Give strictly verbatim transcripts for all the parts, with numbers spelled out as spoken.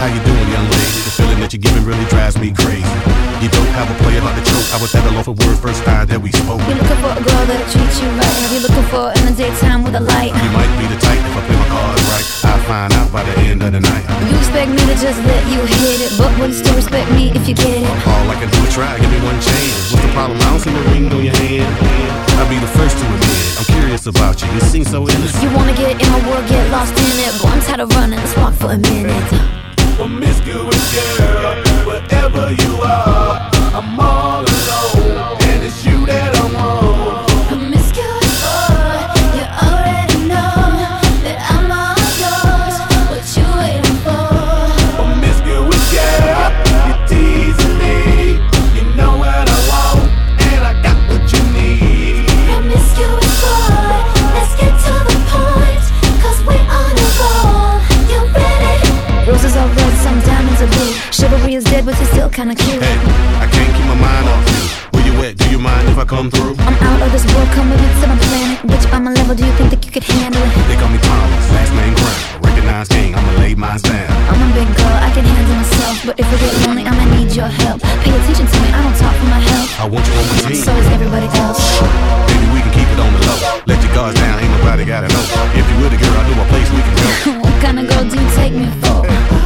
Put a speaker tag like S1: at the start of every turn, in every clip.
S1: How you doing, young lady? The feeling that you're giving really drives me crazy. You don't have a player like the choke. I was at a loaf of word first time that we spoke.
S2: You're looking for a girl that'll treat you right. Have you looking for in the daytime with a light?
S1: You might be the type if I play my cards right. I'll find out by the end of the night.
S2: You expect me to just let you hit it, but would you still respect me if you get it?
S1: All I can do is try, give me one chance. What's the problem? I don't see no ring on your hand. I'll be the first to admit it. I'm curious about you. You seem so innocent.
S2: You wanna get in my world, get lost in it. Boy, I'm tired of running, let's walk for a minute.
S1: Promiscuous girl, wherever you are, I'm all alone, and it's you that I want.
S2: Promiscuous boy, you already know that I'm all yours. What you waiting for?
S1: Promiscuous girl, you're teasing me. You know what I want, and I got what you need.
S2: Promiscuous boy, let's get to the point, cause we on a roll. You ready? Roses are red, some diamonds are blue. Chivalry is dead, but you're still kinda cute.
S1: Hey, I can't keep my mind off you. Where you at? Do you mind if I come through?
S2: I'm out of this world, come with me to my planet. Bitch, I'm a level, do you think that you could handle it?
S1: They call me Thomas, last name Crown. Recognize king, I'ma lay mine down.
S2: I'm a big girl, I can handle myself, but if I get lonely, I'ma need your help. Pay attention to me, I don't talk for my health.
S1: I want you on my team.
S2: So is everybody else.
S1: Baby, we can keep it on the low. Let your guards down, ain't nobody gotta know. If you with a girl, I know a place we can go.
S2: What kind of girl do you take me for?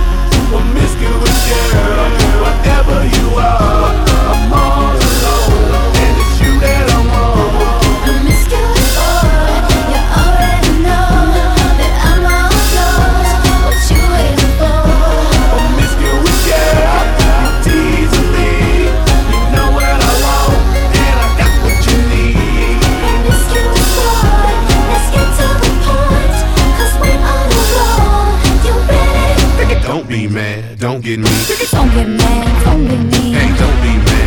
S1: Promiscuous girl, whatever you are, I'm all alone, and it's you that I want.
S2: Promiscuous boy, you already know that I'm all yours. What you waiting for?
S1: Promiscuous girl, you teasing me. You know what I want, and I got what you need.
S2: Promiscuous boy, let's get to the point, cause we on a roll. You ready?
S1: Don't be mad, don't get me.
S2: Don't get mad, don't be mean.
S1: Hey, don't be mad,